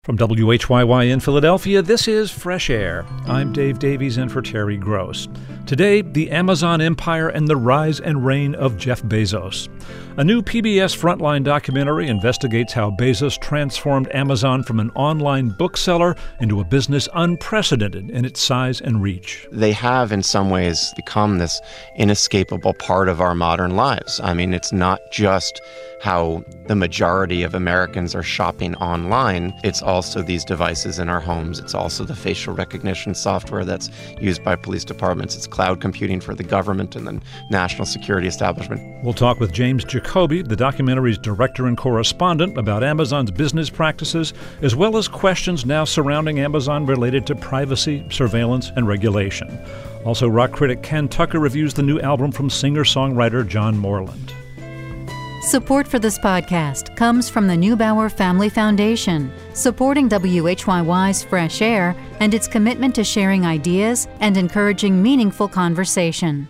From WHYY in Philadelphia, this is Fresh Air. I'm Dave Davies in for Terry Gross. Today, the Amazon empire and the rise and reign of Jeff Bezos. A new PBS Frontline documentary investigates how Bezos transformed Amazon from an online bookseller into a business unprecedented in its size and reach. They have, in some ways, become this inescapable part of our modern lives. I mean, it's not just how the majority of Americans are shopping online. It's also these devices in our homes. It's also the facial recognition software that's used by police departments. It's cloud computing for the government and the national security establishment. We'll talk with James Jacoby, the documentary's director and correspondent, about Amazon's business practices, as well as questions now surrounding Amazon related to privacy, surveillance, and regulation. Also, rock critic Ken Tucker reviews the new album from singer-songwriter John Moreland. Support for this podcast comes from the Neubauer Family Foundation, supporting WHYY's Fresh Air and its commitment to sharing ideas and encouraging meaningful conversation.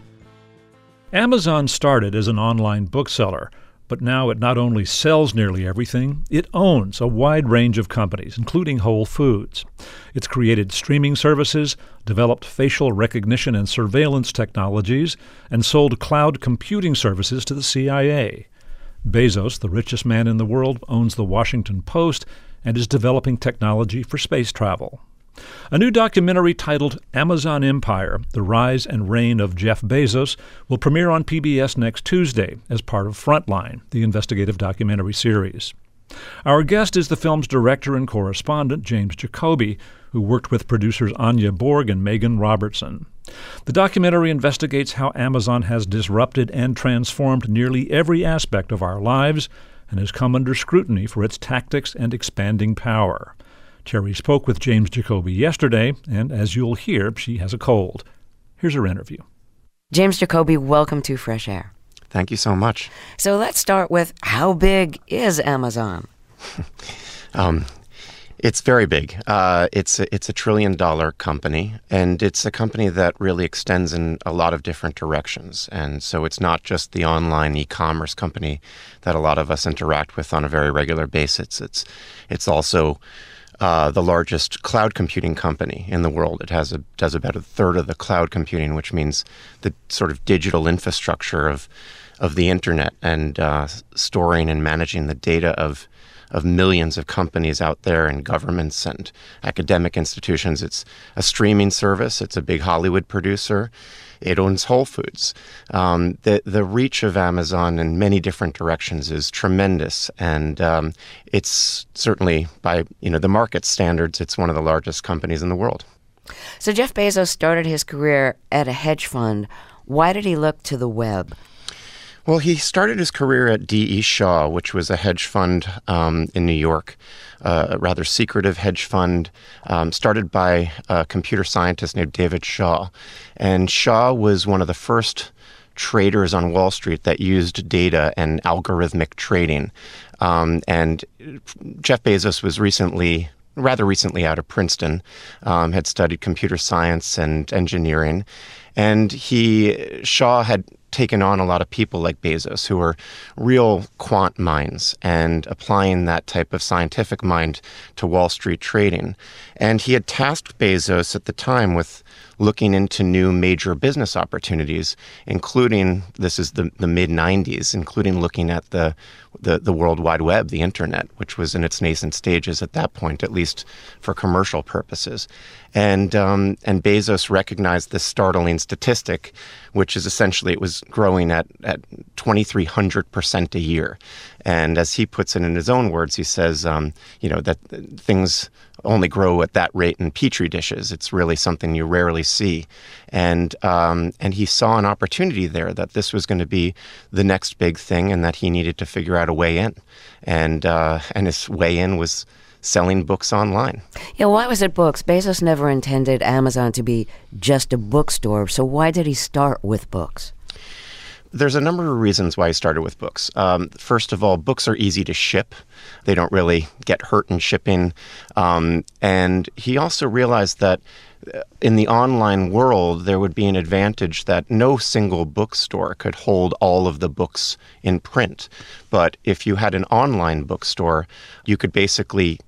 Amazon started as an online bookseller, but now it not only sells nearly everything, it owns a wide range of companies, including Whole Foods. It's created streaming services, developed facial recognition and surveillance technologies, and sold cloud computing services to the CIA. Bezos, the richest man in the world, owns the Washington Post and is developing technology for space travel. A new documentary titled Amazon Empire, The Rise and Reign of Jeff Bezos will premiere on PBS next Tuesday as part of Frontline, the investigative documentary series. Our guest is the film's director and correspondent, James Jacoby, who worked with producers Anya Borg and Megan Robertson. The documentary investigates how Amazon has disrupted and transformed nearly every aspect of our lives and has come under scrutiny for its tactics and expanding power. Terry spoke with James Jacoby yesterday, and as you'll hear, she has a cold. Here's her interview. James Jacoby, welcome to Fresh Air. Thank you so much. So let's start with, how big is Amazon? It's very big. It's a $1 trillion company, and it's a company that really extends in a lot of different directions. And so it's not just the online e-commerce company that a lot of us interact with on a very regular basis. It's also the largest cloud computing company in the world. It does about a third of the cloud computing, which means the sort of digital infrastructure of the internet and storing and managing the data of millions of companies out there and governments and academic institutions. It's a streaming service. It's a big Hollywood producer. It owns Whole Foods. The reach of Amazon in many different directions is tremendous, and it's certainly, by the market standards, it's one of the largest companies in the world. So Jeff Bezos started his career at a hedge fund. Why did he look to the web? Well, he started his career at D.E. Shaw, which was a hedge fund in New York, a rather secretive hedge fund started by a computer scientist named David Shaw. And Shaw was one of the first traders on Wall Street that used data and algorithmic trading. And Jeff Bezos was rather recently out of Princeton, had studied computer science and engineering. And Shaw had taken on a lot of people like Bezos who were real quant minds and applying that type of scientific mind to Wall Street trading. And he had tasked Bezos at the time with looking into new major business opportunities, including, this is the mid-90s, including looking at the World Wide Web, the internet, which was in its nascent stages at that point, at least for commercial purposes. And Bezos recognized this startling statistic, which is essentially it was growing at 2,300% a year. And as he puts it in his own words, he says, that things only grow at that rate in petri dishes. It's really something you rarely see. And he saw an opportunity there that this was going to be the next big thing and that he needed to figure out a way in. And his way in was selling books online. Yeah, why was it books? Bezos never intended Amazon to be just a bookstore, so why did he start with books? There's a number of reasons why he started with books. First of all, books are easy to ship. They don't really get hurt in shipping. And he also realized that in the online world, there would be an advantage that no single bookstore could hold all of the books in print. But if you had an online bookstore, you could basically get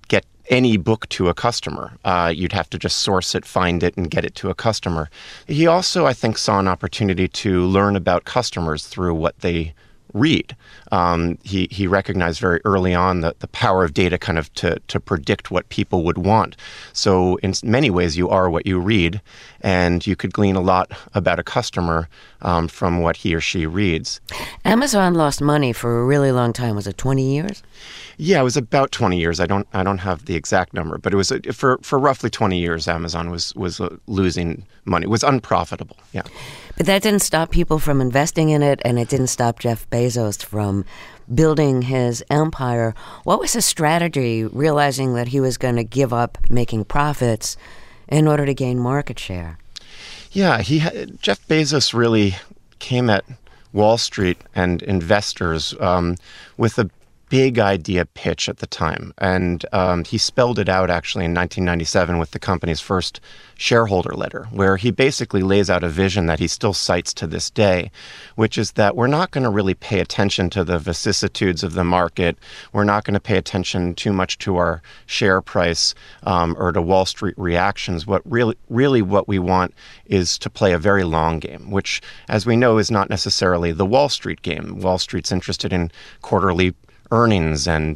any book to a customer. You'd have to just source it, find it, and get it to a customer. He also, I think, saw an opportunity to learn about customers through what they read. He recognized very early on the power of data kind of to predict what people would want. So in many ways, you are what you read, and you could glean a lot about a customer from what he or she reads. Amazon lost money for a really long time. Was it 20 years? Yeah, it was about 20 years. I don't have the exact number, but it was for roughly 20 years. Amazon was losing money. It was unprofitable. Yeah. But that didn't stop people from investing in it, and it didn't stop Jeff Bezos from building his empire. What was his strategy, realizing that he was going to give up making profits in order to gain market share? Yeah, Jeff Bezos really came at Wall Street and investors with a big idea pitch at the time. And he spelled it out actually in 1997 with the company's first shareholder letter, where he basically lays out a vision that he still cites to this day, which is that we're not going to really pay attention to the vicissitudes of the market. We're not going to pay attention too much to our share price or to Wall Street reactions. What really what we want is to play a very long game, which, as we know, is not necessarily the Wall Street game. Wall Street's interested in quarterly earnings, and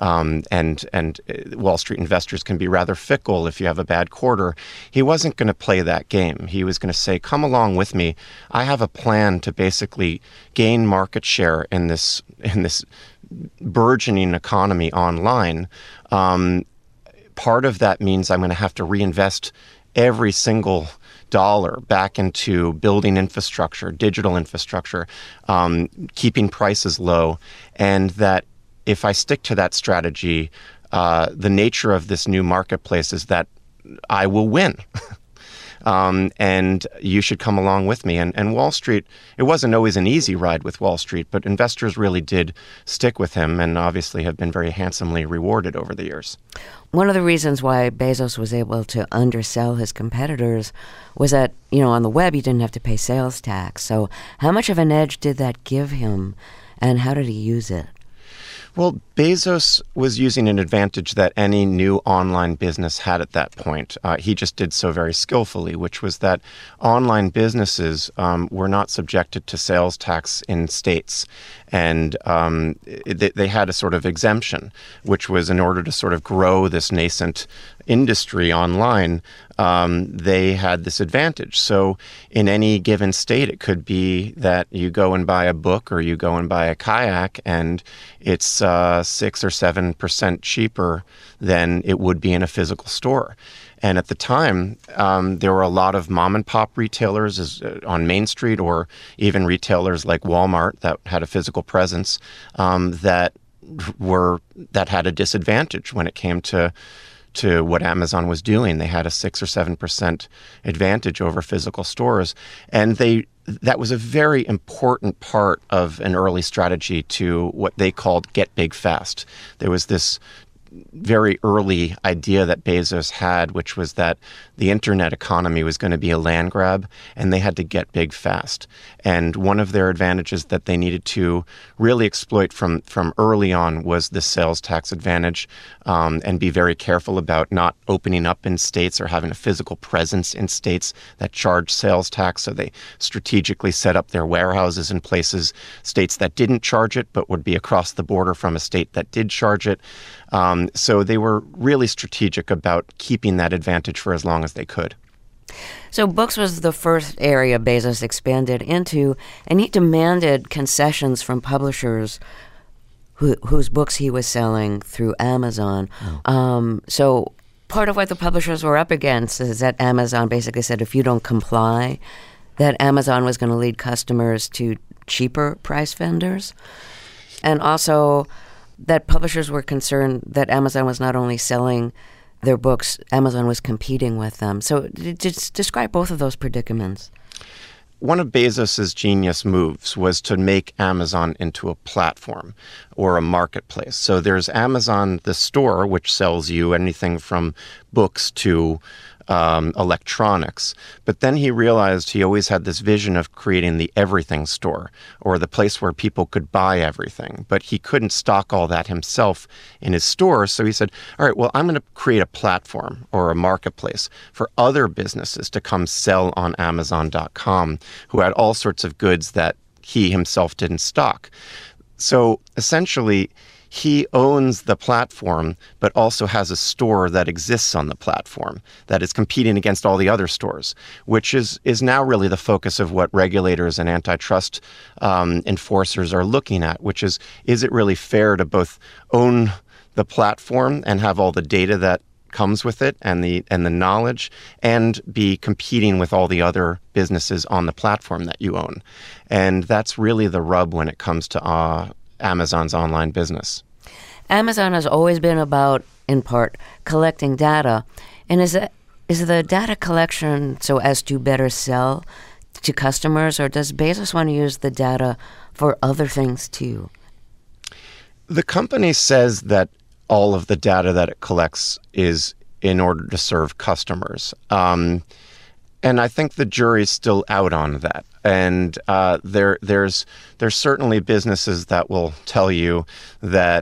Wall Street investors can be rather fickle if you have a bad quarter. He wasn't going to play that game. He was going to say, come along with me. I have a plan to basically gain market share in this burgeoning economy online. Part of that means I'm going to have to reinvest every single dollar back into building infrastructure, digital infrastructure, keeping prices low, and that if I stick to that strategy, the nature of this new marketplace is that I will win. And you should come along with me. And Wall Street, it wasn't always an easy ride with Wall Street, but investors really did stick with him and obviously have been very handsomely rewarded over the years. One of the reasons why Bezos was able to undersell his competitors was that, on the web, you didn't have to pay sales tax. So how much of an edge did that give him, and how did he use it? Well, Bezos was using an advantage that any new online business had at that point. He just did so very skillfully, which was that online businesses were not subjected to sales tax in states. And they had a sort of exemption, which was in order to sort of grow this nascent industry online, they had this advantage. So in any given state, it could be that you go and buy a book or you go and buy a kayak, and it's 6 or 7% cheaper than it would be in a physical store. And at the time, there were a lot of mom and pop retailers on Main Street, or even retailers like Walmart that had a physical presence that had a disadvantage when it came to what Amazon was doing. They had a 6 or 7% advantage over physical stores, and that was a very important part of an early strategy to what they called get big fast. There was this very early idea that Bezos had, which was that the internet economy was going to be a land grab, and they had to get big fast. And one of their advantages that they needed to really exploit from early on was the sales tax advantage, and be very careful about not opening up in states or having a physical presence in states that charge sales tax. So they strategically set up their warehouses in states that didn't charge it, but would be across the border from a state that did charge it. So they were really strategic about keeping that advantage for as long as they could. So books was the first area Bezos expanded into, and he demanded concessions from publishers whose books he was selling through Amazon. So part of what the publishers were up against is that Amazon basically said if you don't comply, that Amazon was going to lead customers to cheaper price vendors. And also that publishers were concerned that Amazon was not only selling their books, Amazon was competing with them. So just describe both of those predicaments. One of Bezos's genius moves was to make Amazon into a platform or a marketplace. So there's Amazon, the store, which sells you anything from books to electronics. But then he realized he always had this vision of creating the everything store, or the place where people could buy everything. But he couldn't stock all that himself in his store. So he said, all right, well, I'm going to create a platform or a marketplace for other businesses to come sell on Amazon.com who had all sorts of goods that he himself didn't stock. So essentially, he owns the platform, but also has a store that exists on the platform that is competing against all the other stores, which is now really the focus of what regulators and antitrust enforcers are looking at, which is it really fair to both own the platform and have all the data that comes with it and the knowledge, and be competing with all the other businesses on the platform that you own. And that's really the rub when it comes to Amazon's online business. Amazon has always been about, in part, collecting data. And is the data collection so as to better sell to customers, or does Bezos want to use the data for other things too? The company says that all of the data that it collects is in order to serve customers. And I think the jury's still out on that. And there's certainly businesses that will tell you that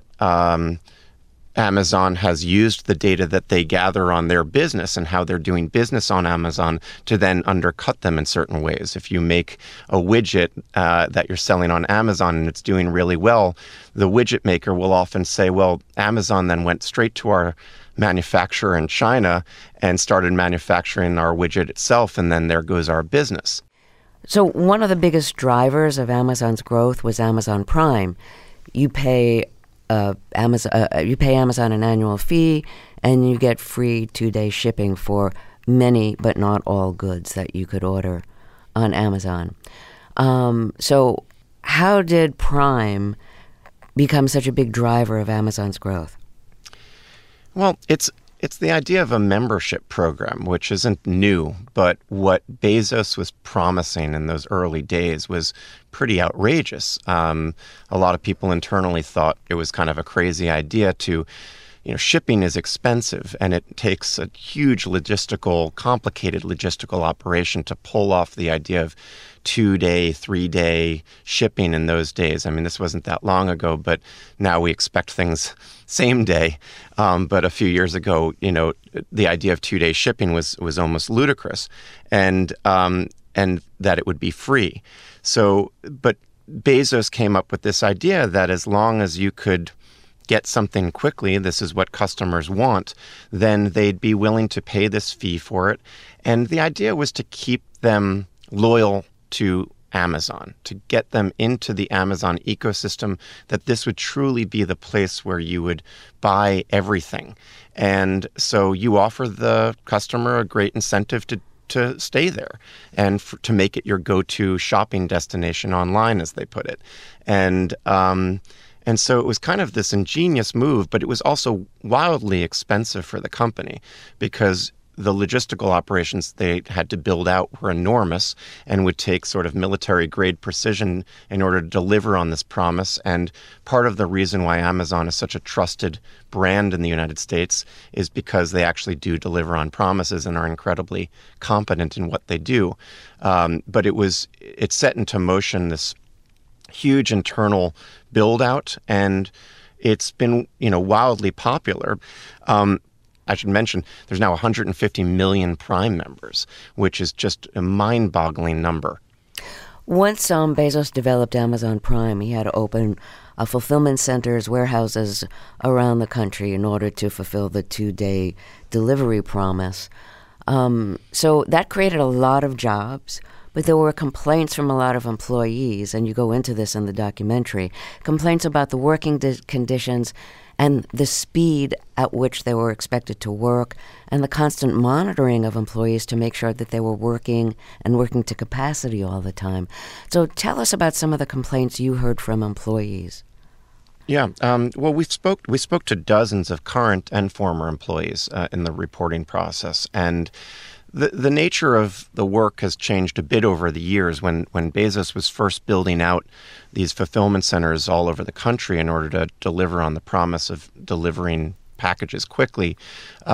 Amazon has used the data that they gather on their business and how they're doing business on Amazon to then undercut them in certain ways. If you make a widget that you're selling on Amazon and it's doing really well, the widget maker will often say, well, Amazon then went straight to our manufacturer in China and started manufacturing our widget itself, and then there goes our business. So one of the biggest drivers of Amazon's growth was Amazon Prime. You pay Amazon an annual fee, and you get free 2-day shipping for many, but not all, goods that you could order on Amazon. So how did Prime become such a big driver of Amazon's growth? Well, it's the idea of a membership program, which isn't new, but what Bezos was promising in those early days was pretty outrageous. A lot of people internally thought it was kind of a crazy idea to, shipping is expensive, and it takes a huge complicated logistical operation to pull off the idea of 2-day, 3-day shipping in those days. I mean, this wasn't that long ago, but now we expect things same day. But a few years ago, the idea of 2-day shipping was almost ludicrous, and that it would be free. So, but Bezos came up with this idea that as long as you could get something quickly, this is what customers want, then they'd be willing to pay this fee for it. And the idea was to keep them loyal to Amazon, to get them into the Amazon ecosystem, that this would truly be the place where you would buy everything. And so you offer the customer a great incentive to stay there and to make it your go-to shopping destination online, as they put it. And so it was kind of this ingenious move, but it was also wildly expensive for the company because the logistical operations they had to build out were enormous and would take sort of military-grade precision in order to deliver on this promise. And part of the reason why Amazon is such a trusted brand in the United States is because they actually do deliver on promises and are incredibly competent in what they do. But it set into motion this huge internal build-out, and it's been, wildly popular. I should mention, there's now 150 million Prime members, which is just a mind-boggling number. Once Bezos developed Amazon Prime, he had to open fulfillment centers, warehouses around the country in order to fulfill the 2-day delivery promise. So that created a lot of jobs, but there were complaints from a lot of employees, and you go into this in the documentary, complaints about the working conditions and the speed at which they were expected to work, and the constant monitoring of employees to make sure that they were working to capacity all the time. So tell us about some of the complaints you heard from employees. Yeah, well, we spoke to dozens of current and former employees in the reporting process, and the nature of the work has changed a bit over the years. When Bezos was first building out these fulfillment centers all over the country in order to deliver on the promise of delivering packages quickly,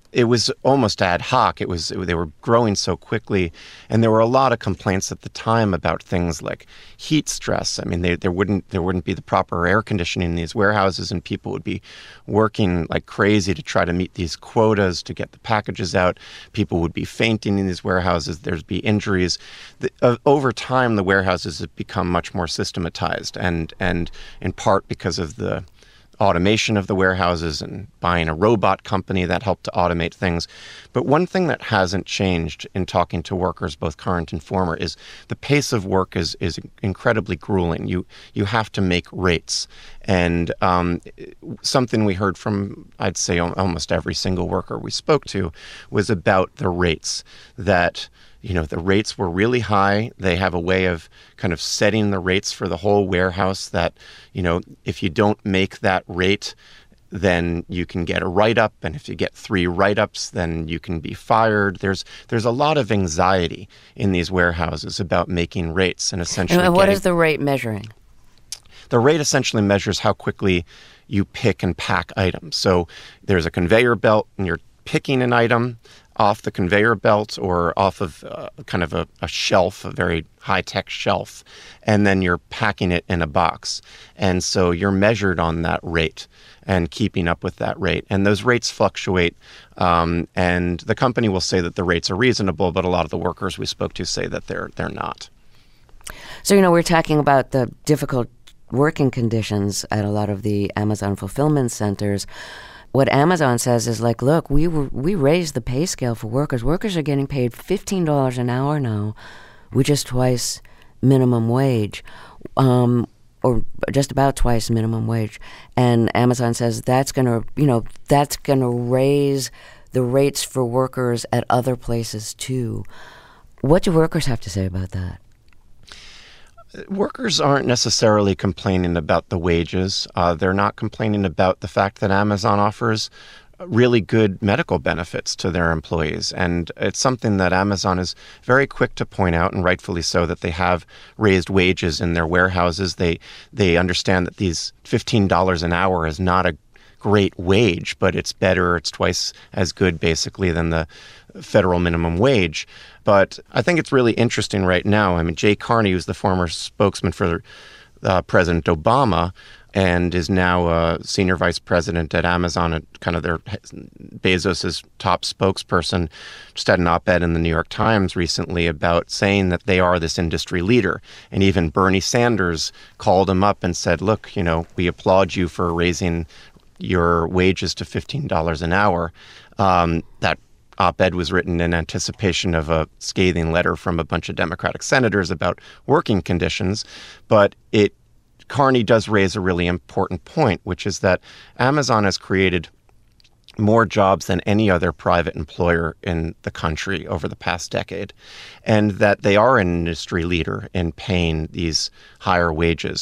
it was almost ad hoc. They were growing so quickly, and there were a lot of complaints at the time about things like heat stress. I mean, there wouldn't be the proper air conditioning in these warehouses, and people would be working like crazy to try to meet these quotas to get the packages out. People would be fainting in these warehouses. There'd be injuries. Over time, the warehouses have become much more systematized, and in part because of the automation of the warehouses and buying a robot company that helped to automate things. But one thing that hasn't changed in talking to workers, both current and former, is the pace of work is incredibly grueling. You have to make rates. And something we heard from, I'd say, almost every single worker we spoke to was about the rates, that the rates were really high. They have a way of kind of setting the rates for the whole warehouse that, if you don't make that rate, then you can get a write-up. And if you get 3 write-ups, then you can be fired. There's a lot of anxiety in these warehouses about making rates and essentially And what is the rate measuring? The rate essentially measures how quickly you pick and pack items. So there's a conveyor belt, and you're picking an item off the conveyor belt or off of kind of a shelf, a very high-tech shelf, and then you're packing it in a box. And so you're measured on that rate and keeping up with that rate. And those rates fluctuate, and the company will say that the rates are reasonable, but a lot of the workers we spoke to say that they're not. So, we're talking about the difficult working conditions at a lot of the Amazon fulfillment centers. What Amazon says is like, look, we raised the pay scale for workers. Workers are getting paid $15 an hour now, which is twice minimum wage, or just about twice minimum wage. And Amazon says that's gonna raise the rates for workers at other places too. What do workers have to say about that? Workers aren't necessarily complaining about the wages. They're not complaining about the fact that Amazon offers really good medical benefits to their employees. And it's something that Amazon is very quick to point out, and rightfully so, that they have raised wages in their warehouses. They understand that these $15 an hour is not a great wage, but it's better, it's twice as good basically than the federal minimum wage. But I think it's really interesting right now. I mean, Jay Carney, who's the former spokesman for President Obama and is now a senior vice president at Amazon, and kind of Bezos's top spokesperson, just had an op-ed in the New York Times recently about saying that they are this industry leader. And even Bernie Sanders called him up and said, look, we applaud you for raising your wages to $15 an hour. That op-ed was written in anticipation of a scathing letter from a bunch of Democratic senators about working conditions. But Carney does raise a really important point, which is that Amazon has created more jobs than any other private employer in the country over the past decade, and that they are an industry leader in paying these higher wages.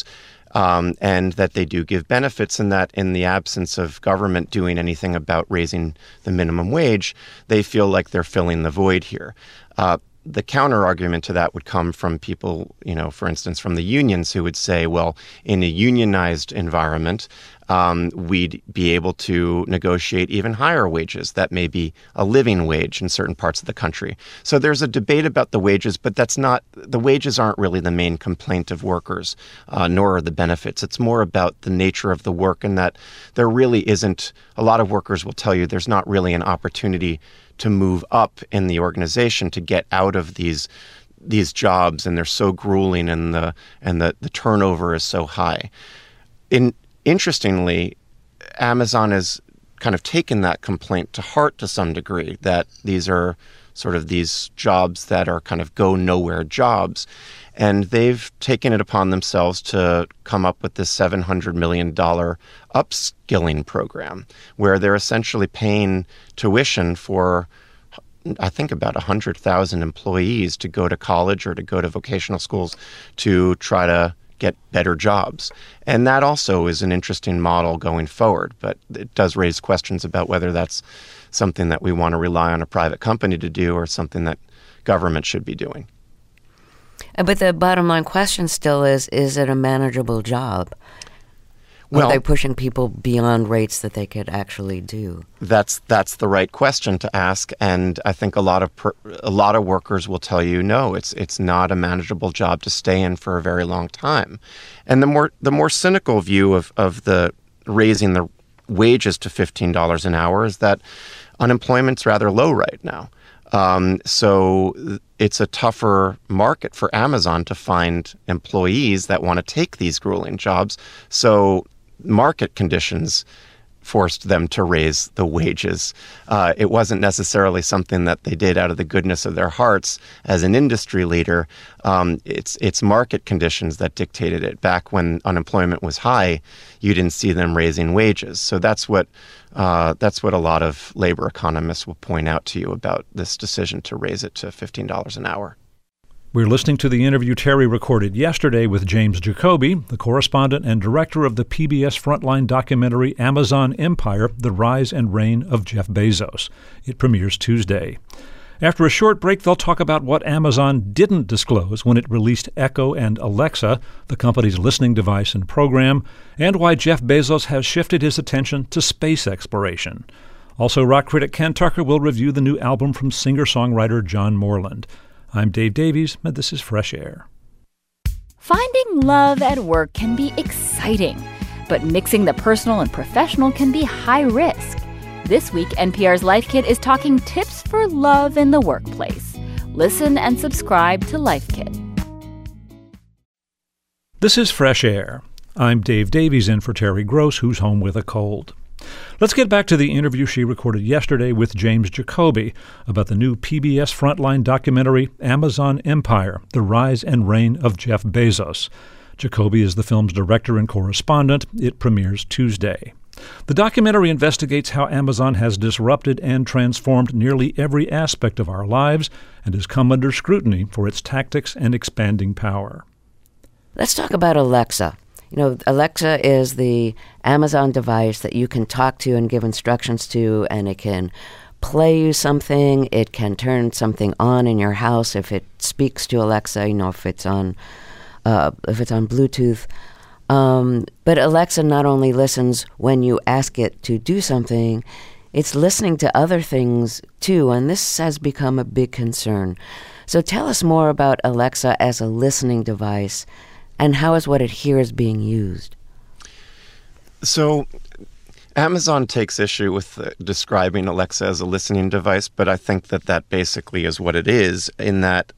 And that they do give benefits, and that in the absence of government doing anything about raising the minimum wage, they feel like they're filling the void here. The counter argument to that would come from people, for instance, from the unions, who would say, well, in a unionized environment, we'd be able to negotiate even higher wages. That may be a living wage in certain parts of the country. So there's a debate about the wages, but the wages aren't really the main complaint of workers, nor are the benefits. It's more about the nature of the work, and that there really isn't, a lot of workers will tell you there's not really an opportunity to move up in the organization, to get out of these jobs, and they're so grueling, and the turnover is so high. Interestingly, Amazon has kind of taken that complaint to heart to some degree, that these are sort of these jobs that are kind of go-nowhere jobs. And they've taken it upon themselves to come up with this $700 million upskilling program, where they're essentially paying tuition for, I think, about 100,000 employees to go to college or to go to vocational schools to try to get better jobs. And that also is an interesting model going forward, but it does raise questions about whether that's something that we want to rely on a private company to do, or something that government should be doing. But the bottom line question still is it a manageable job? Are they pushing people beyond rates that they could actually do? That's the right question to ask, and I think a lot of workers will tell you no, it's not a manageable job to stay in for a very long time. And the more cynical view of the raising the wages to $15 an hour is that unemployment's rather low right now. So it's a tougher market for Amazon to find employees that want to take these grueling jobs. So market conditions forced them to raise the wages. It wasn't necessarily something that they did out of the goodness of their hearts as an industry leader. It's market conditions that dictated it. Back when unemployment was high, you didn't see them raising wages. So that's what a lot of labor economists will point out to you about this decision to raise it to $15 an hour. We're listening to the interview Terry recorded yesterday with James Jacoby, the correspondent and director of the PBS Frontline documentary Amazon Empire, The Rise and Reign of Jeff Bezos. It premieres Tuesday. After a short break, they'll talk about what Amazon didn't disclose when it released Echo and Alexa, the company's listening device and program, and why Jeff Bezos has shifted his attention to space exploration. Also, rock critic Ken Tucker will review the new album from singer-songwriter John Moreland. I'm Dave Davies, and this is Fresh Air. Finding love at work can be exciting, but mixing the personal and professional can be high risk. This week, NPR's Life Kit is talking tips for love in the workplace. Listen and subscribe to Life Kit. This is Fresh Air. I'm Dave Davies in for Terry Gross, who's home with a cold. Let's get back to the interview she recorded yesterday with James Jacoby about the new PBS Frontline documentary Amazon Empire, The Rise and Reign of Jeff Bezos. Jacoby is the film's director and correspondent. It premieres Tuesday. The documentary investigates how Amazon has disrupted and transformed nearly every aspect of our lives and has come under scrutiny for its tactics and expanding power. Let's talk about Alexa. Alexa is the Amazon device that you can talk to and give instructions to, and it can play you something. It can turn something on in your house if it speaks to Alexa, if it's on Bluetooth. But Alexa not only listens when you ask it to do something, it's listening to other things too, and this has become a big concern. So tell us more about Alexa as a listening device, and how is what it hears being used? So Amazon takes issue with describing Alexa as a listening device, but I think that basically is what it is, in that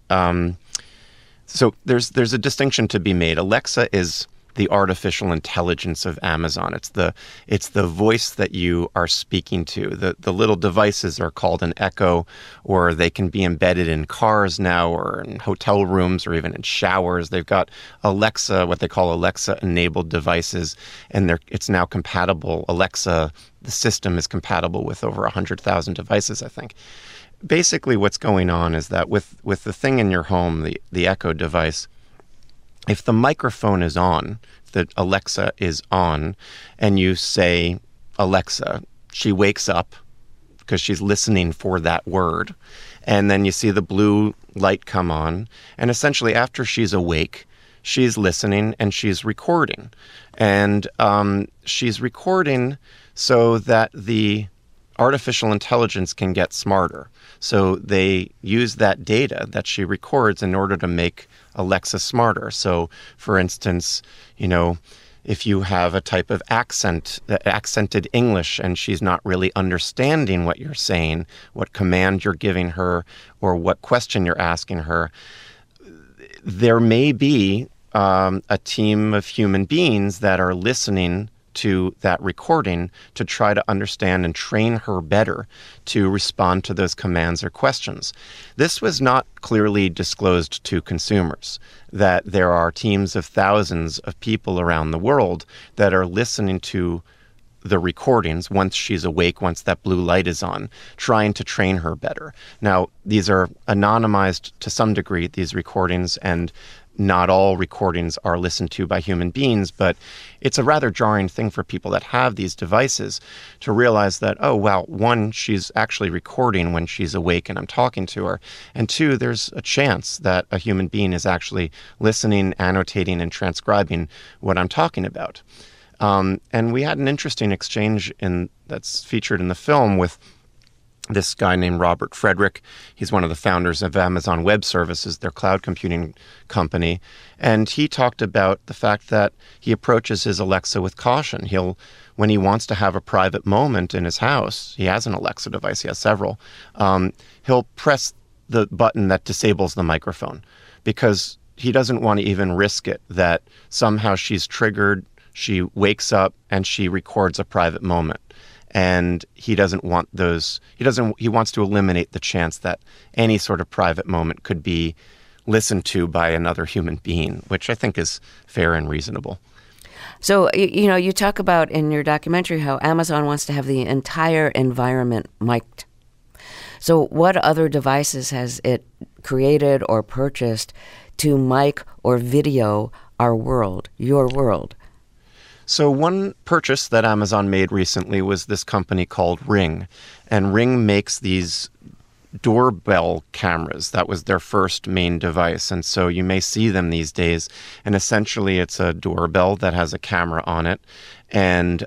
so there's a distinction to be made. Alexa is the artificial intelligence of Amazon. It's the voice that you are speaking to. The little devices are called an Echo, or they can be embedded in cars now, or in hotel rooms, or even in showers. They've got Alexa, what they call Alexa-enabled devices, and it's now compatible. Alexa, the system, is compatible with over 100,000 devices, I think. Basically, what's going on is that with the thing in your home, the Echo device, if the microphone is on, the Alexa is on, and you say, Alexa, she wakes up because she's listening for that word. And then you see the blue light come on. And essentially, after she's awake, she's listening and she's recording. And she's recording so that the artificial intelligence can get smarter. So they use that data that she records in order to make Alexa smarter. So, for instance, if you have a type of accented English and she's not really understanding what you're saying, what command you're giving her, or what question you're asking her, there may be a team of human beings that are listening to that recording to try to understand and train her better to respond to those commands or questions. This was not clearly disclosed to consumers, that there are teams of thousands of people around the world that are listening to the recordings once she's awake, once that blue light is on, trying to train her better. Now, these are anonymized to some degree, these recordings, and not all recordings are listened to by human beings, but it's a rather jarring thing for people that have these devices to realize that, oh, wow, one, she's actually recording when she's awake and I'm talking to her, and two, there's a chance that a human being is actually listening, annotating, and transcribing what I'm talking about. And we had an interesting exchange that's featured in the film with this guy named Robert Frederick. He's one of the founders of Amazon Web Services, their cloud computing company. And he talked about the fact that he approaches his Alexa with caution. When he wants to have a private moment in his house, he has an Alexa device, he has several, he'll press the button that disables the microphone because he doesn't want to even risk it that somehow she's triggered, she wakes up and she records a private moment. And he doesn't want those, he wants to eliminate the chance that any sort of private moment could be listened to by another human being, which I think is fair and reasonable. So, you talk about in your documentary how Amazon wants to have the entire environment mic'd. So what other devices has it created or purchased to mic or video our world, your world? So one purchase that Amazon made recently was this company called Ring. And Ring makes these doorbell cameras. That was their first main device. And so you may see them these days. And essentially it's a doorbell that has a camera on it. And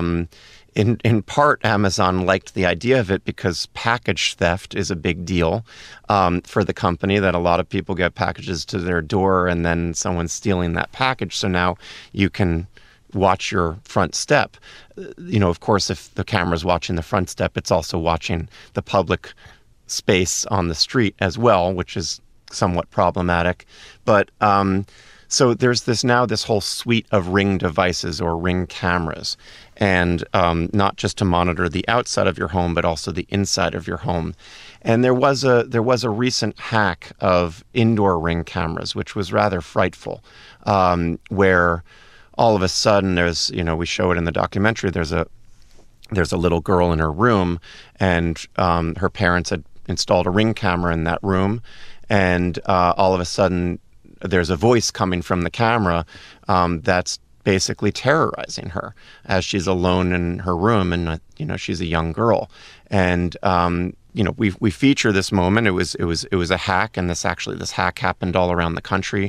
in part, Amazon liked the idea of it because package theft is a big deal for the company, that a lot of people get packages to their door and then someone's stealing that package. So now you can watch your front step. Of course, if the camera's watching the front step, it's also watching the public space on the street as well, which is somewhat problematic. But so there's this whole suite of Ring devices or Ring cameras, and not just to monitor the outside of your home, but also the inside of your home. And there was a recent hack of indoor Ring cameras, which was rather frightful, where all of a sudden there's, we show it in the documentary, there's a little girl in her room, and her parents had installed a Ring camera in that room, and all of a sudden there's a voice coming from the camera that's basically terrorizing her as she's alone in her room, and she's a young girl. And we feature this moment. It was a hack, and this hack happened all around the country,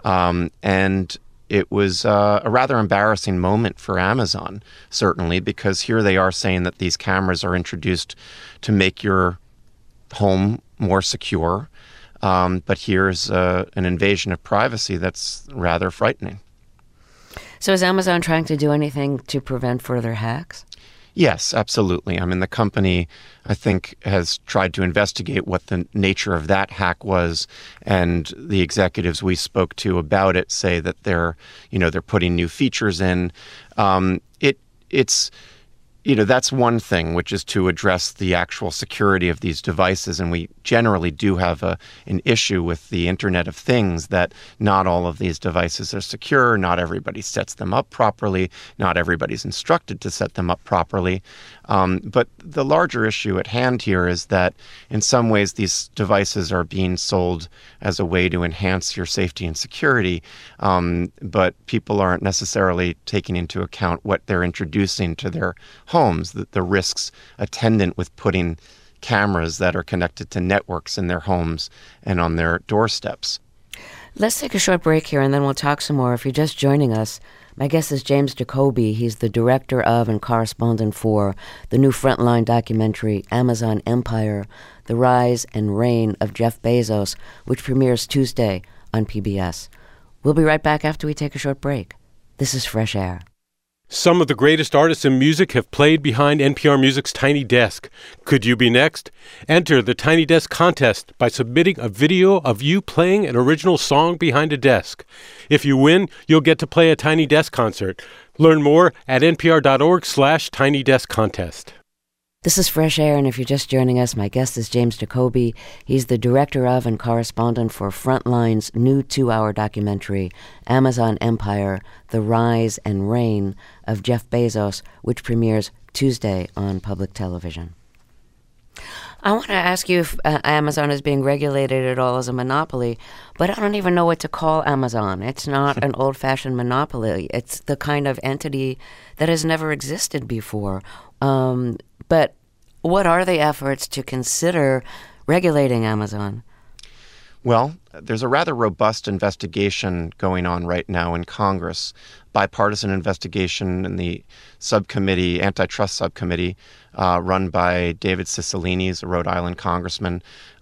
and it was a rather embarrassing moment for Amazon, certainly, because here they are saying that these cameras are introduced to make your home more secure. But here's an invasion of privacy that's rather frightening. So is Amazon trying to do anything to prevent further hacks? Yes, absolutely. I mean, the company, I think, has tried to investigate what the nature of that hack was, and the executives we spoke to about it say that they're putting new features in. It's that's one thing, which is to address the actual security of these devices. And we generally do have an issue with the Internet of Things, that not all of these devices are secure. Not everybody sets them up properly. Not everybody's instructed to set them up properly. But the larger issue at hand here is that in some ways these devices are being sold as a way to enhance your safety and security. But people aren't necessarily taking into account what they're introducing to their homes, the risks attendant with putting cameras that are connected to networks in their homes and on their doorsteps. Let's take a short break here and then we'll talk some more. If you're just joining us, my guest is James Jacoby. He's the director of and correspondent for the new Frontline documentary, Amazon Empire, The Rise and Reign of Jeff Bezos, which premieres Tuesday on PBS. We'll be right back after we take a short break. This is Fresh Air. Some of the greatest artists in music have played behind NPR Music's Tiny Desk. Could you be next? Enter the Tiny Desk contest by submitting a video of you playing an original song behind a desk. If you win, you'll get to play a Tiny Desk concert. Learn more at npr.org/tinydeskcontest. This is Fresh Air, and if you're just joining us, my guest is James Jacoby. He's the director of and correspondent for Frontline's new 2-hour documentary, Amazon Empire, The Rise and Reign of Jeff Bezos, which premieres Tuesday on public television. I want to ask you if Amazon is being regulated at all as a monopoly, but I don't even know what to call Amazon. It's not an old-fashioned monopoly. It's the kind of entity that has never existed before. But what are the efforts to consider regulating Amazon? Well, there's a rather robust investigation going on right now in Congress, bipartisan investigation in the subcommittee, antitrust subcommittee, run by David Cicilline, a Rhode Island congressman,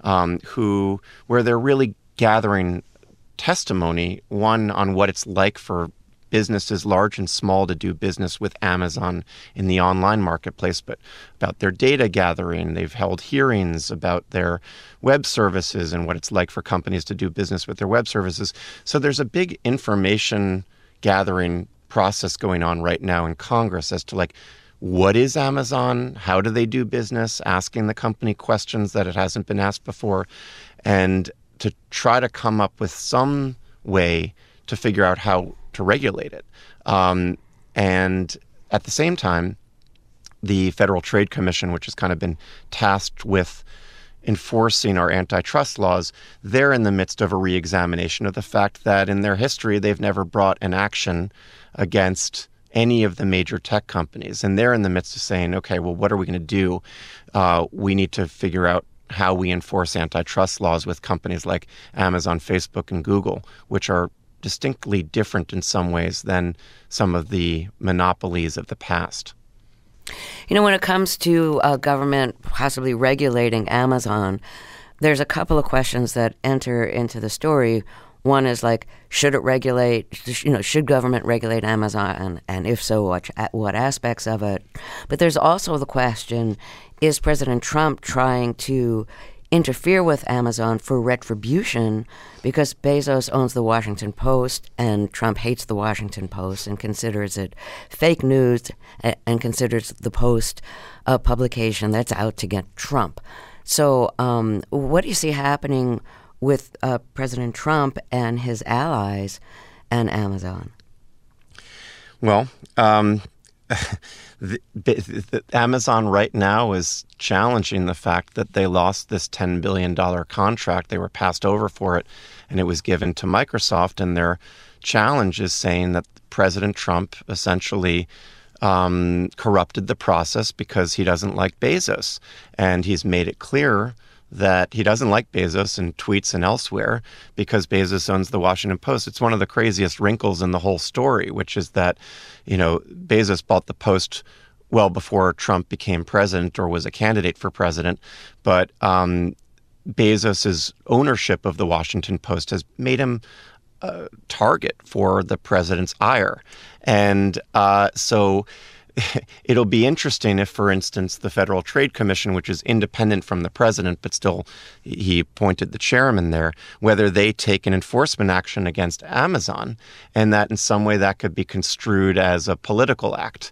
where they're really gathering testimony, one, on what it's like for businesses large and small to do business with Amazon in the online marketplace, but about their data gathering. They've held hearings about their web services and what it's like for companies to do business with their web services. So there's a big information gathering process going on right now in Congress as to what is Amazon? How do they do business? Asking the company questions that it hasn't been asked before, and to try to come up with some way to figure out how to regulate it. And at the same time, the Federal Trade Commission, which has kind of been tasked with enforcing our antitrust laws, they're in the midst of a reexamination of the fact that in their history, they've never brought an action against any of the major tech companies. And they're in the midst of saying, okay, well, what are we going to do? We need to figure out how we enforce antitrust laws with companies like Amazon, Facebook, and Google, which are distinctly different in some ways than some of the monopolies of the past. When it comes to government possibly regulating Amazon, there's a couple of questions that enter into the story. One is should government regulate Amazon? And if so, what aspects of it? But there's also the question, is President Trump trying to interfere with Amazon for retribution because Bezos owns the Washington Post and Trump hates the Washington Post and considers it fake news and considers the Post a publication that's out to get Trump. So what do you see happening with President Trump and his allies and Amazon? Well, Amazon right now is challenging the fact that they lost this $10 billion contract. They were passed over for it, and it was given to Microsoft. And their challenge is saying that President Trump essentially corrupted the process because he doesn't like Bezos. And he's made it clear that he doesn't like Bezos in tweets and elsewhere because Bezos owns the Washington Post. It's one of the craziest wrinkles in the whole story, which is that, Bezos bought the Post well before Trump became president or was a candidate for president. But Bezos's ownership of the Washington Post has made him a target for the president's ire. And so it'll be interesting if, for instance, the Federal Trade Commission, which is independent from the president, but still he appointed the chairman there, whether they take an enforcement action against Amazon, and that in some way that could be construed as a political act.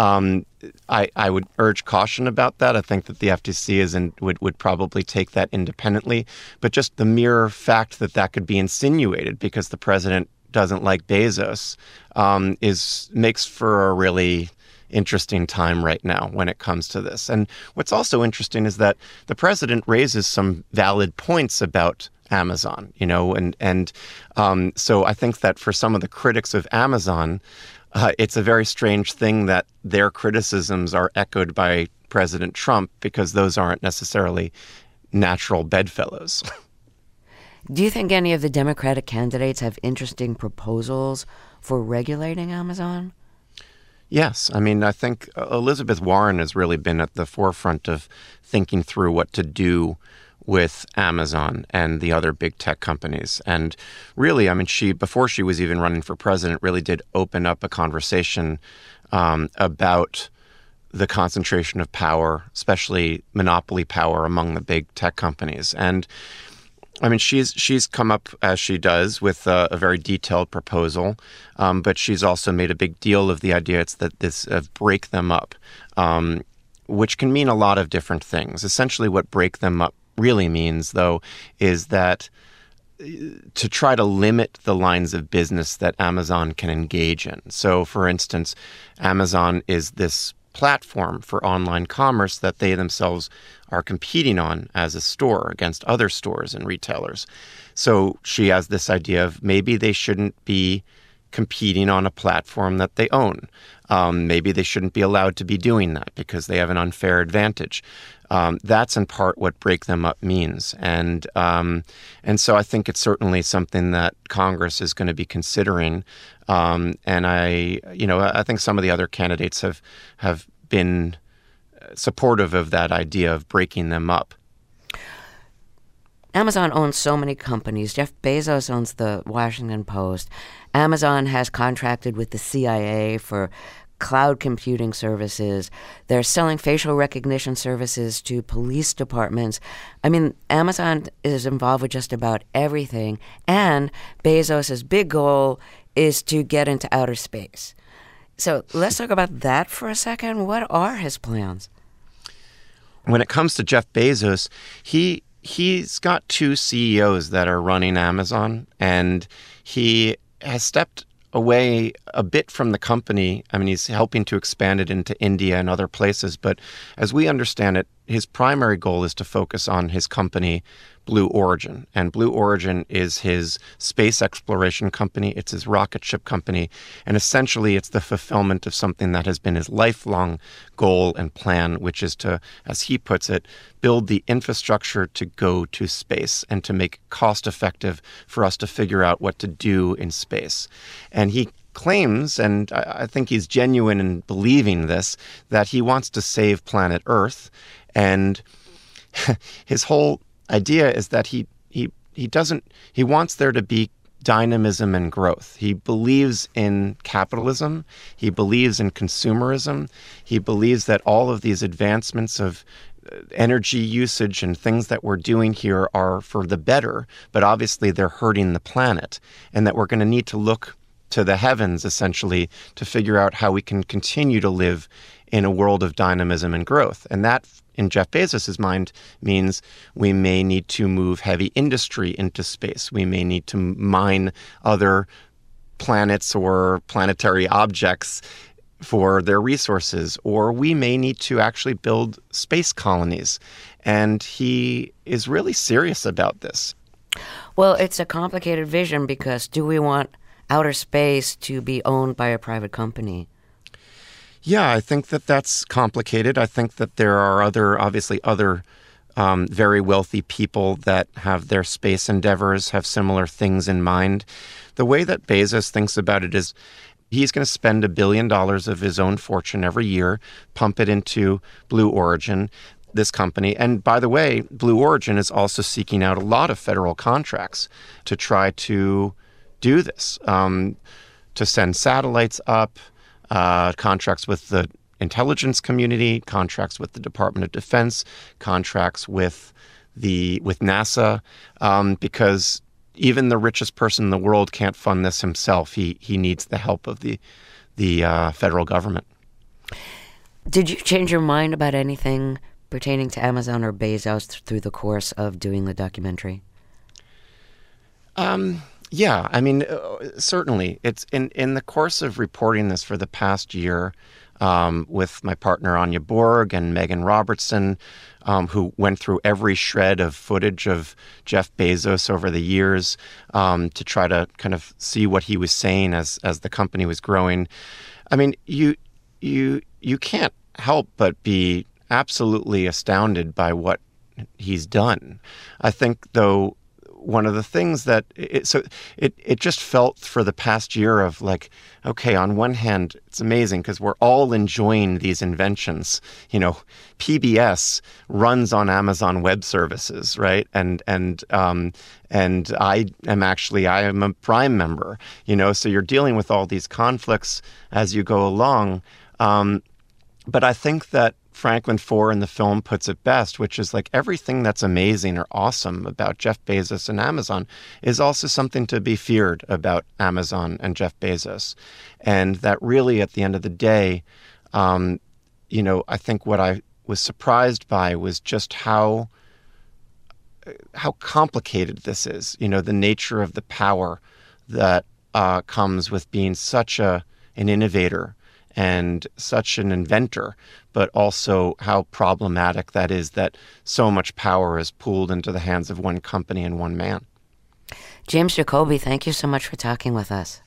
I would urge caution about that. I think that the FTC would probably take that independently, but just the mere fact that could be insinuated because the president doesn't like Bezos makes for a really interesting time right now when it comes to this. And what's also interesting is that the president raises some valid points about Amazon, and so I think that for some of the critics of Amazon, it's a very strange thing that their criticisms are echoed by President Trump because those aren't necessarily natural bedfellows. Do you think any of the Democratic candidates have interesting proposals for regulating Amazon? Yes. I mean, I think Elizabeth Warren has really been at the forefront of thinking through what to do with Amazon and the other big tech companies. And really, I mean, before she was even running for president, really did open up a conversation about the concentration of power, especially monopoly power among the big tech companies. And I mean, she's come up, as she does, with a very detailed proposal, but she's also made a big deal of the idea of break them up, which can mean a lot of different things. Essentially, what break them up really means, though, is that to try to limit the lines of business that Amazon can engage in. So, for instance, Amazon is this platform for online commerce that they themselves are competing on as a store against other stores and retailers. So she has this idea of maybe they shouldn't be competing on a platform that they own. Maybe they shouldn't be allowed to be doing that because they have an unfair advantage. That's in part what break them up means. And so I think it's certainly something that Congress is going to be considering. And I think some of the other candidates have been supportive of that idea of breaking them up. Amazon owns so many companies. Jeff Bezos owns the Washington Post. Amazon has contracted with the CIA for cloud computing services. They're selling facial recognition services to police departments. I mean, Amazon is involved with just about everything. And Bezos' big goal is to get into outer space. So let's talk about that for a second. What are his plans? When it comes to Jeff Bezos, he's got two CEOs that are running Amazon, and he has stepped away a bit from the company. I mean, he's helping to expand it into India and other places, but as we understand it, his primary goal is to focus on his company, Blue Origin. And Blue Origin is his space exploration company. It's his rocket ship company. And essentially, it's the fulfillment of something that has been his lifelong goal and plan, which is to, as he puts it, build the infrastructure to go to space and to make it cost-effective for us to figure out what to do in space. And he claims, and I think he's genuine in believing this, that he wants to save planet Earth. And his whole idea is that he wants there to be dynamism and growth. He believes in capitalism. He believes in consumerism. He believes that all of these advancements of energy usage and things that we're doing here are for the better, but obviously they're hurting the planet, and that we're going to need to look to the heavens, essentially, to figure out how we can continue to live in a world of dynamism and growth. And that, in Jeff Bezos' mind, means we may need to move heavy industry into space. We may need to mine other planets or planetary objects for their resources, or we may need to actually build space colonies. And he is really serious about this. Well, it's a complicated vision because do we want outer space to be owned by a private company? Yeah, I think that that's complicated. I think that there are obviously other very wealthy people that have their space endeavors, have similar things in mind. The way that Bezos thinks about it is he's going to spend $1 billion of his own fortune every year, pump it into Blue Origin, this company. And by the way, Blue Origin is also seeking out a lot of federal contracts to try to do this, to send satellites up, contracts with the intelligence community, contracts with the Department of Defense, contracts with NASA, because even the richest person in the world can't fund this himself. He needs the help of the federal government. Did you change your mind about anything pertaining to Amazon or Bezos through the course of doing the documentary? Yeah, I mean, certainly. It's in the course of reporting this for the past year, with my partner Anya Borg and Megan Robertson, who went through every shred of footage of Jeff Bezos over the years to try to kind of see what he was saying as the company was growing. I mean, you can't help but be absolutely astounded by what he's done. I think, though, one of the things that it just felt for the past year of like, okay, on one hand, it's amazing because we're all enjoying these inventions. You know, PBS runs on Amazon Web Services, right? And I am a Prime member. You know, so you're dealing with all these conflicts as you go along. But I think that Franklin Foer in the film puts it best, which is like everything that's amazing or awesome about Jeff Bezos and Amazon is also something to be feared about Amazon and Jeff Bezos. And that really, at the end of the day, I think what I was surprised by was just how complicated this is. You know, the nature of the power that comes with being such an innovator and such an inventor, but also how problematic that is that so much power is pooled into the hands of one company and one man. James Jacoby, thank you so much for talking with us.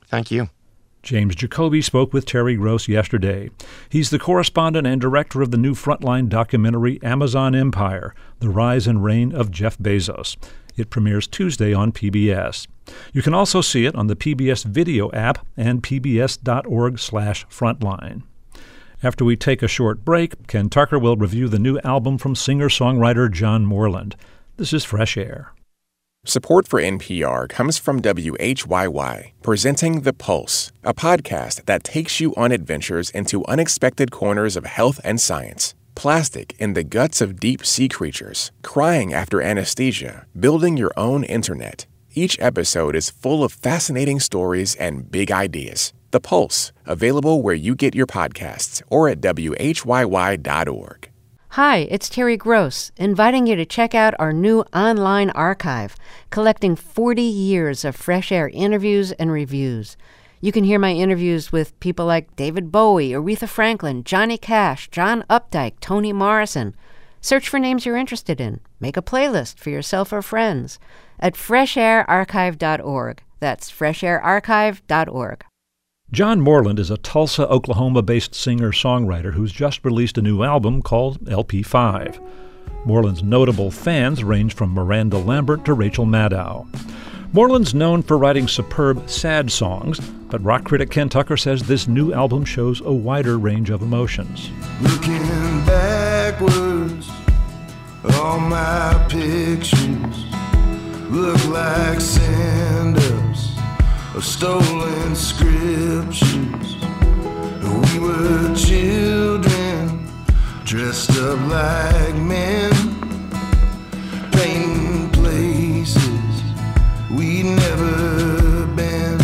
Thank you. James Jacoby spoke with Terry Gross yesterday. He's the correspondent and director of the new Frontline documentary Amazon Empire, The Rise and Reign of Jeff Bezos. It premieres Tuesday on PBS. You can also see it on the PBS Video app and pbs.org/frontline. After we take a short break, Ken Tucker will review the new album from singer-songwriter John Moreland. This is Fresh Air. Support for NPR comes from WHYY, presenting The Pulse, a podcast that takes you on adventures into unexpected corners of health and science. Plastic in the guts of deep-sea creatures, crying after anesthesia, building your own internet. Each episode is full of fascinating stories and big ideas. The Pulse, available where you get your podcasts or at WHYY.org. Hi, it's Terry Gross, inviting you to check out our new online archive, collecting 40 years of Fresh Air interviews and reviews. You can hear my interviews with people like David Bowie, Aretha Franklin, Johnny Cash, John Updike, Toni Morrison. Search for names you're interested in. Make a playlist for yourself or friends at freshairarchive.org. That's freshairarchive.org. John Moreland is a Tulsa, Oklahoma-based singer-songwriter who's just released a new album called LP5. Moreland's notable fans range from Miranda Lambert to Rachel Maddow. Moreland's known for writing superb sad songs, but rock critic Ken Tucker says this new album shows a wider range of emotions. Looking backwards, all my pictures look like send-ups of stolen scriptures. We were children dressed up like men, painting places we'd never been.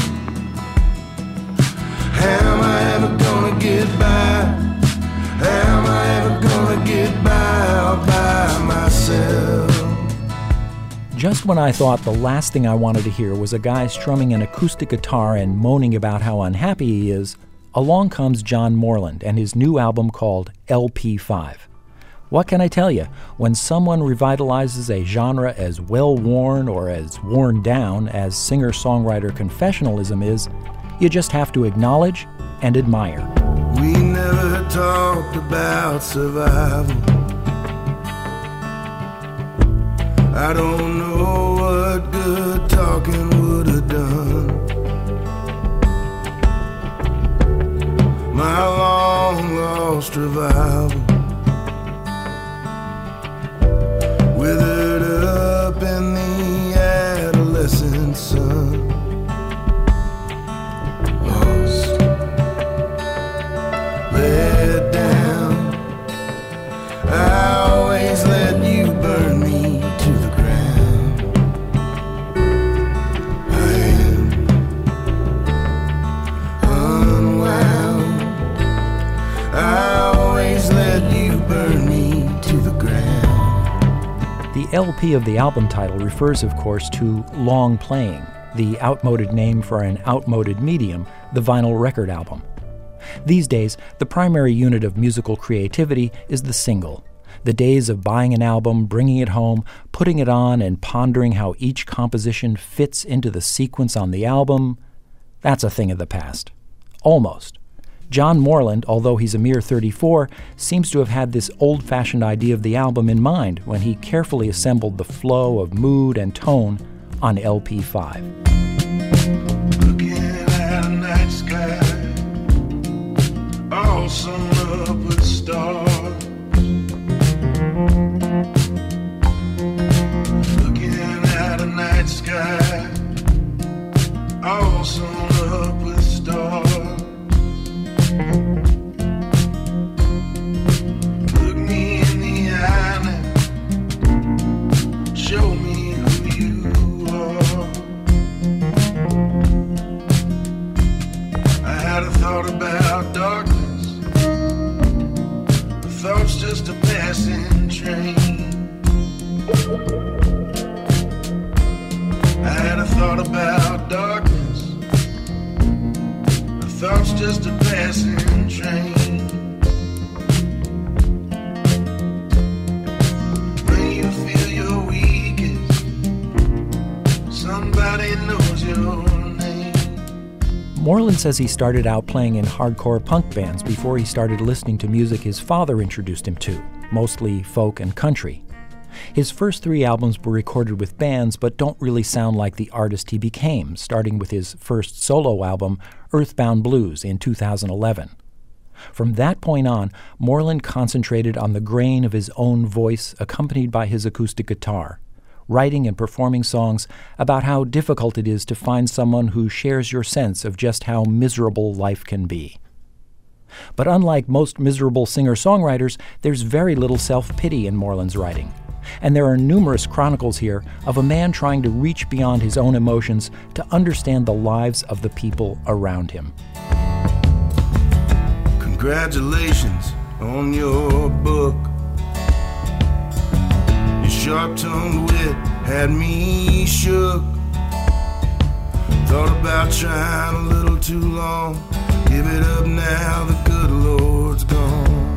How am I ever gonna get by? How am I ever gonna get by all by myself? Just when I thought the last thing I wanted to hear was a guy strumming an acoustic guitar and moaning about how unhappy he is, along comes John Moreland and his new album called LP5. What can I tell you? When someone revitalizes a genre as well-worn or as worn down as singer-songwriter confessionalism is, you just have to acknowledge and admire. We never talked about survival. I don't know what good talking would have done. My long-lost revival withered up in the adolescent sun. Lost, let down, I always let you burn me to the ground. I am unwound, I always let you burn me to the ground. The LP of the album title refers, of course, to long playing, the outmoded name for an outmoded medium, the vinyl record album. These days, the primary unit of musical creativity is the single. The days of buying an album, bringing it home, putting it on, and pondering how each composition fits into the sequence on the album, that's a thing of the past. Almost. John Moreland, although he's a mere 34, seems to have had this old-fashioned idea of the album in mind when he carefully assembled the flow of mood and tone on LP5. Looking at a night sky, all sewn up with stars. Looking at a night sky, all sewn up with stars. Look me in the eye now, show me who you are. I had a thought about darkness, the thought's just a passing train. I had a thought about darkness, the thought's just a passing train. When you feel you're weakest, somebody knows your name. Moreland says he started out playing in hardcore punk bands before he started listening to music his father introduced him to, mostly folk and country. His first 3 albums were recorded with bands but don't really sound like the artist he became, starting with his first solo album, Earthbound Blues, in 2011. From that point on, Moreland concentrated on the grain of his own voice accompanied by his acoustic guitar, writing and performing songs about how difficult it is to find someone who shares your sense of just how miserable life can be. But unlike most miserable singer-songwriters, there's very little self-pity in Moreland's writing. And there are numerous chronicles here of a man trying to reach beyond his own emotions to understand the lives of the people around him. Congratulations on your book. Your sharp-tongued wit had me shook. Thought about trying a little too long. Give it up now, the good Lord's gone.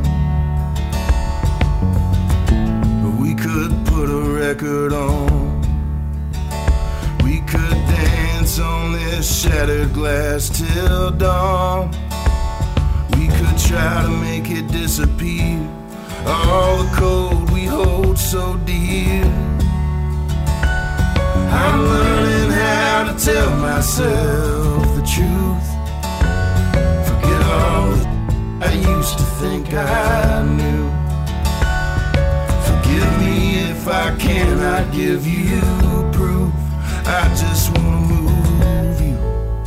But we could put a record on. We could dance on this shattered glass till dawn. We could try to make it disappear, all the code we hold so dear. I'm learning how to tell myself the truth. Forget all I used to think I knew. Forgive me if I cannot give you proof. I just want to move you.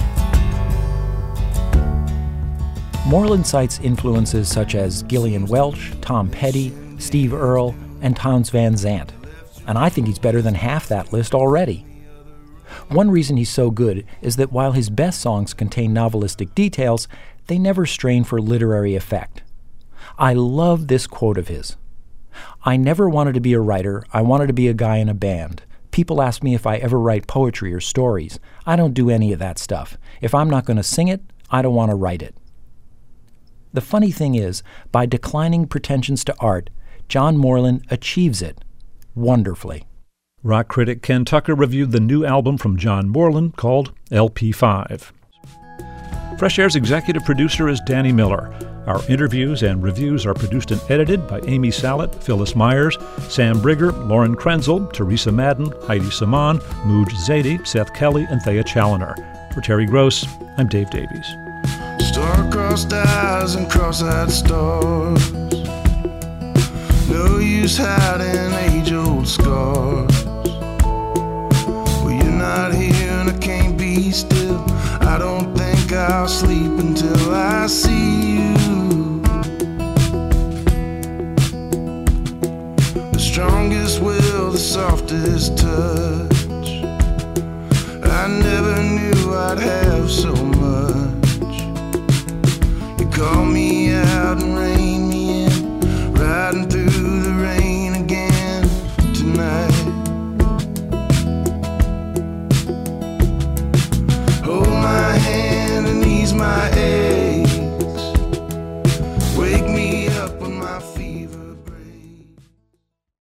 Moreland cites influences such as Gillian Welch, Tom Petty, Steve Earle, and Townes Van Zandt. And I think he's better than half that list already. One reason he's so good is that while his best songs contain novelistic details, they never strain for literary effect. I love this quote of his. "I never wanted to be a writer. I wanted to be a guy in a band. People ask me if I ever write poetry or stories. I don't do any of that stuff. If I'm not going to sing it, I don't want to write it." The funny thing is, by declining pretensions to art, John Moreland achieves it wonderfully. Rock critic Ken Tucker reviewed the new album from John Moreland called LP5. Fresh Air's executive producer is Danny Miller. Our interviews and reviews are produced and edited by Amy Sallet, Phyllis Myers, Sam Brigger, Lauren Krenzel, Teresa Madden, Heidi Saman, Mooj Zadie, Seth Kelly, and Thea Challoner. For Terry Gross, I'm Dave Davies. Star-crossed eyes and cross-eyed stars. No use hiding age-old scars. Well, you're not here and I can't be still. I don't think I'll sleep until I see you. The strongest will, the softest touch. I never knew I'd have so